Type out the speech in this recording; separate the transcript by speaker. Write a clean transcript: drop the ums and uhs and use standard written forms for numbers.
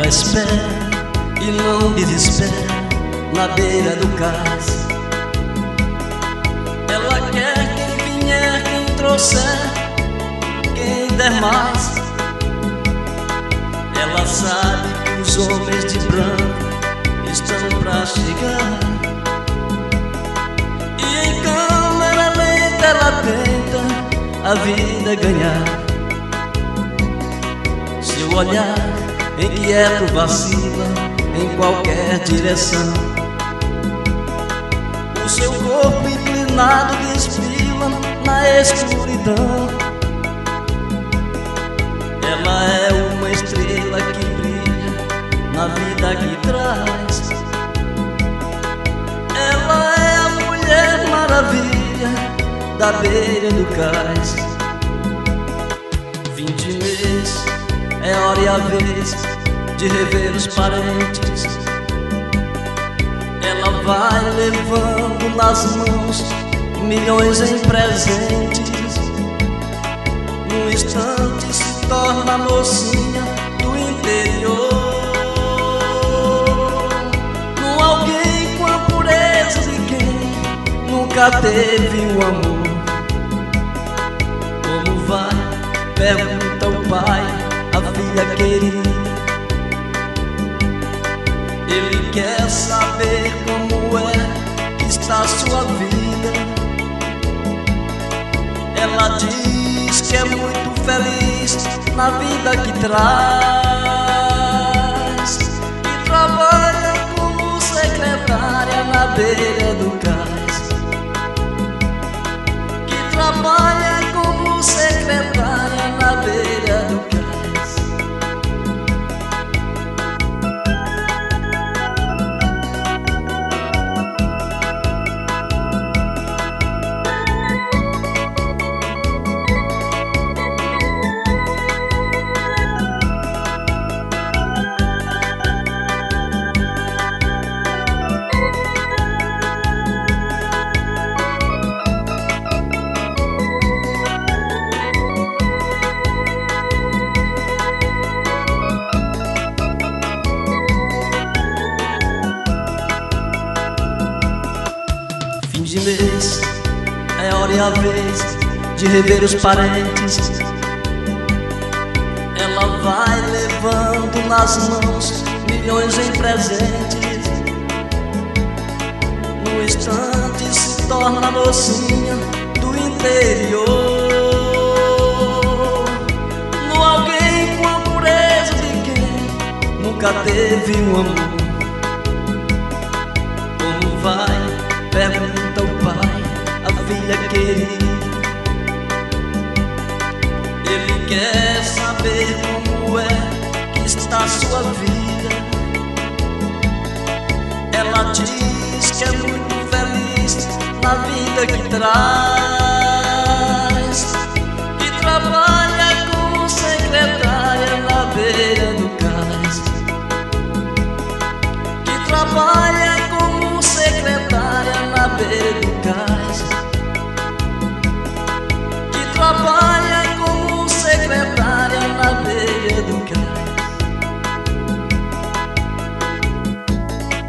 Speaker 1: Ela espera e não desespera na beira do cais. Ela quer quem vier, quem trouxer, quem der mais. Ela sabe que os homens de branco estão pra chegar, e em câmera lenta ela tenta a vida ganhar. Seu olhar inquieto vacila em qualquer direção. O seu corpo inclinado desfila na escuridão. Ela é uma estrela que brilha na vida que traz. Ela é a Mulher Maravilha da beira do cais. Fim de mês, é hora e a vez de rever os parentes. Ela vai levando nas mãos milhões em presentes. Num instante se torna mocinha do interior, num alguém com a pureza de quem nunca teve um amor. Como vai? Pergunta o pai a filha querida. Ele quer saber como é que está a sua vida. Ela diz que é muito feliz na vida que traz, e trabalha como secretária na beira do cais. Que trabalha como secretária na beira do cais. De mês, é hora e a vez de rever os parentes. Ela vai levando nas mãos milhões em presentes. No instante se torna mocinha do interior, no alguém com a pureza de quem nunca teve um amor. Como vai? Pergunta o pai a filha querida. Ele quer saber como é que está a sua vida. Ela diz que é muito feliz na vida que traz, que trabalha como secretária na beira do cais. Que trabalha como secretária na beira do cais.